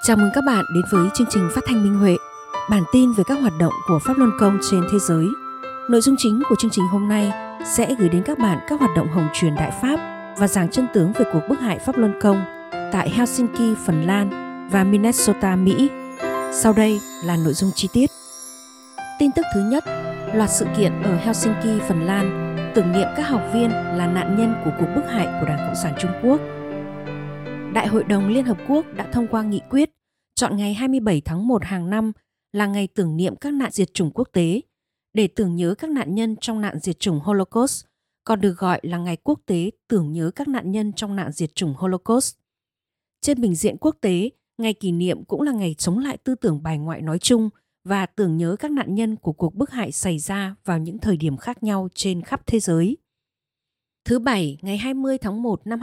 Chào mừng các bạn đến với chương trình phát thanh Minh Huệ, bản tin về các hoạt động của Pháp Luân Công trên thế giới. Nội dung chính của chương trình hôm nay sẽ gửi đến các bạn các hoạt động hồng truyền Đại Pháp và giảng chân tướng về cuộc bức hại Pháp Luân Công tại Helsinki, Phần Lan và Minnesota, Mỹ. Sau đây là nội dung chi tiết. Tin tức thứ nhất, loạt sự kiện ở Helsinki, Phần Lan tưởng niệm các học viên là nạn nhân của cuộc bức hại của Đảng Cộng sản Trung Quốc. Đại hội đồng Liên Hợp Quốc đã thông qua nghị quyết chọn ngày 27 tháng 1 hàng năm là ngày tưởng niệm các nạn diệt chủng quốc tế để tưởng nhớ các nạn nhân trong nạn diệt chủng Holocaust, còn được gọi là ngày quốc tế tưởng nhớ các nạn nhân trong nạn diệt chủng Holocaust. Trên bình diện quốc tế, ngày kỷ niệm cũng là ngày chống lại tư tưởng bài ngoại nói chung và tưởng nhớ các nạn nhân của cuộc bức hại xảy ra vào những thời điểm khác nhau trên khắp thế giới. Thứ Bảy, ngày 20 tháng 1 năm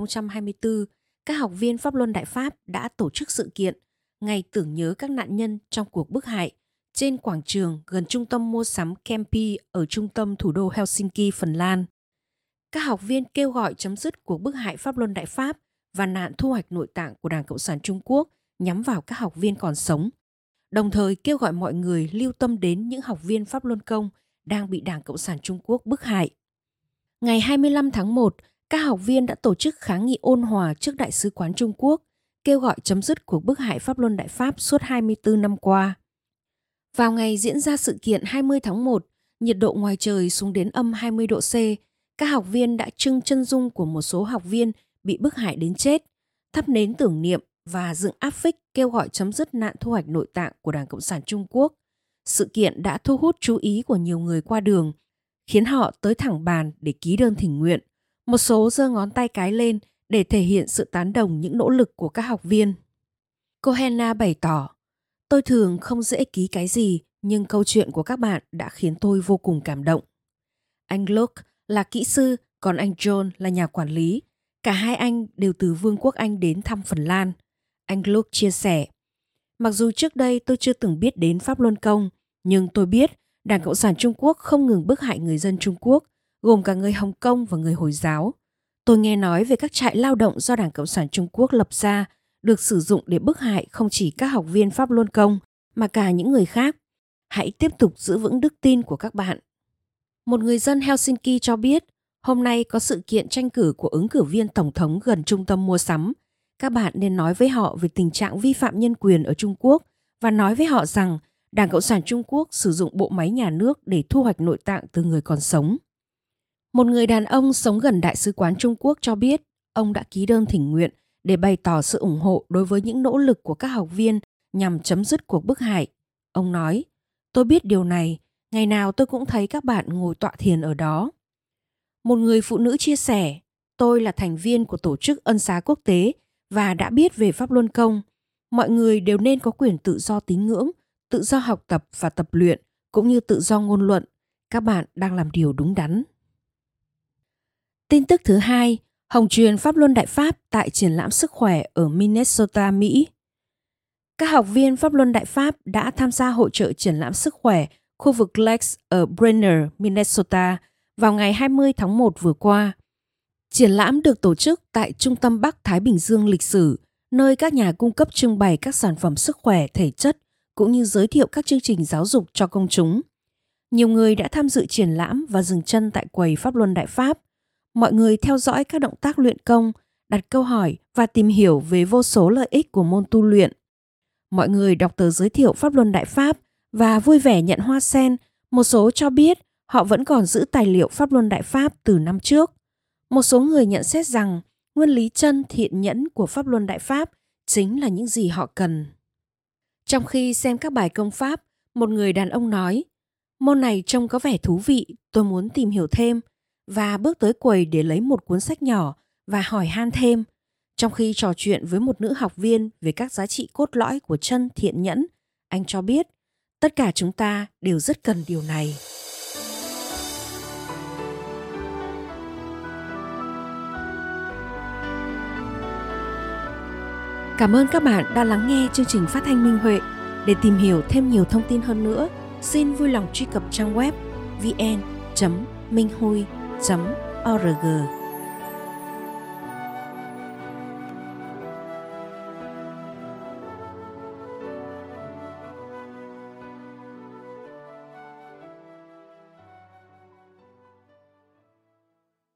2024, các học viên Pháp Luân Đại Pháp đã tổ chức sự kiện Ngày tưởng nhớ các nạn nhân trong cuộc bức hại trên quảng trường gần trung tâm mua sắm Kempi ở trung tâm thủ đô Helsinki, Phần Lan. Các học viên kêu gọi chấm dứt cuộc bức hại Pháp Luân Đại Pháp và nạn thu hoạch nội tạng của Đảng Cộng sản Trung Quốc nhắm vào các học viên còn sống, đồng thời kêu gọi mọi người lưu tâm đến những học viên Pháp Luân Công đang bị Đảng Cộng sản Trung Quốc bức hại. Ngày 25 tháng 1, các học viên đã tổ chức kháng nghị ôn hòa trước Đại sứ quán Trung Quốc, kêu gọi chấm dứt cuộc bức hại Pháp Luân Đại Pháp suốt 24 năm qua. Vào ngày diễn ra sự kiện 20 tháng 1, nhiệt độ ngoài trời xuống đến âm 20 độ C, các học viên đã trưng chân dung của một số học viên bị bức hại đến chết, thắp nến tưởng niệm và dựng áp phích kêu gọi chấm dứt nạn thu hoạch nội tạng của Đảng Cộng sản Trung Quốc. Sự kiện đã thu hút chú ý của nhiều người qua đường, khiến họ tới thẳng bàn để ký đơn thỉnh nguyện. Một số giơ ngón tay cái lên để thể hiện sự tán đồng những nỗ lực của các học viên. Cô Henna bày tỏ, tôi thường không dễ ký cái gì, nhưng câu chuyện của các bạn đã khiến tôi vô cùng cảm động. Anh Luke là kỹ sư, còn anh John là nhà quản lý. Cả hai anh đều từ Vương quốc Anh đến thăm Phần Lan. Anh Luke chia sẻ, mặc dù trước đây tôi chưa từng biết đến Pháp Luân Công, nhưng tôi biết Đảng Cộng sản Trung Quốc không ngừng bức hại người dân Trung Quốc, gồm cả người Hồng Kông và người Hồi giáo. Tôi nghe nói về các trại lao động do Đảng Cộng sản Trung Quốc lập ra, được sử dụng để bức hại không chỉ các học viên Pháp Luân Công, mà cả những người khác. Hãy tiếp tục giữ vững đức tin của các bạn. Một người dân Helsinki cho biết, hôm nay có sự kiện tranh cử của ứng cử viên tổng thống gần trung tâm mua sắm. Các bạn nên nói với họ về tình trạng vi phạm nhân quyền ở Trung Quốc và nói với họ rằng Đảng Cộng sản Trung Quốc sử dụng bộ máy nhà nước để thu hoạch nội tạng từ người còn sống. Một người đàn ông sống gần Đại sứ quán Trung Quốc cho biết ông đã ký đơn thỉnh nguyện để bày tỏ sự ủng hộ đối với những nỗ lực của các học viên nhằm chấm dứt cuộc bức hại. Ông nói, tôi biết điều này, ngày nào tôi cũng thấy các bạn ngồi tọa thiền ở đó. Một người phụ nữ chia sẻ, tôi là thành viên của tổ chức Ân xá quốc tế và đã biết về Pháp Luân Công. Mọi người đều nên có quyền tự do tín ngưỡng, tự do học tập và tập luyện, cũng như tự do ngôn luận. Các bạn đang làm điều đúng đắn. Tin tức thứ hai, hồng truyền Pháp Luân Đại Pháp tại triển lãm sức khỏe ở Minnesota, Mỹ. Các học viên Pháp Luân Đại Pháp đã tham gia hội chợ triển lãm sức khỏe khu vực Lex ở Brenner, Minnesota vào ngày 20 tháng 1 vừa qua. Triển lãm được tổ chức tại Trung tâm Bắc Thái Bình Dương lịch sử, nơi các nhà cung cấp trưng bày các sản phẩm sức khỏe thể chất cũng như giới thiệu các chương trình giáo dục cho công chúng. Nhiều người đã tham dự triển lãm và dừng chân tại quầy Pháp Luân Đại Pháp. Mọi người theo dõi các động tác luyện công, đặt câu hỏi và tìm hiểu về vô số lợi ích của môn tu luyện. Mọi người đọc tờ giới thiệu Pháp Luân Đại Pháp và vui vẻ nhận hoa sen. Một số cho biết họ vẫn còn giữ tài liệu Pháp Luân Đại Pháp từ năm trước. Một số người nhận xét rằng nguyên lý chân thiện nhẫn của Pháp Luân Đại Pháp chính là những gì họ cần. Trong khi xem các bài công pháp, một người đàn ông nói, môn này trông có vẻ thú vị, tôi muốn tìm hiểu thêm, và bước tới quầy để lấy một cuốn sách nhỏ và hỏi han thêm. Trong khi trò chuyện với một nữ học viên về các giá trị cốt lõi của chân thiện nhẫn, anh cho biết, tất cả chúng ta đều rất cần điều này. Cảm ơn các bạn đã lắng nghe chương trình phát thanh Minh Huệ. Để tìm hiểu thêm nhiều thông tin hơn nữa, xin vui lòng truy cập trang web vn.minhui.org.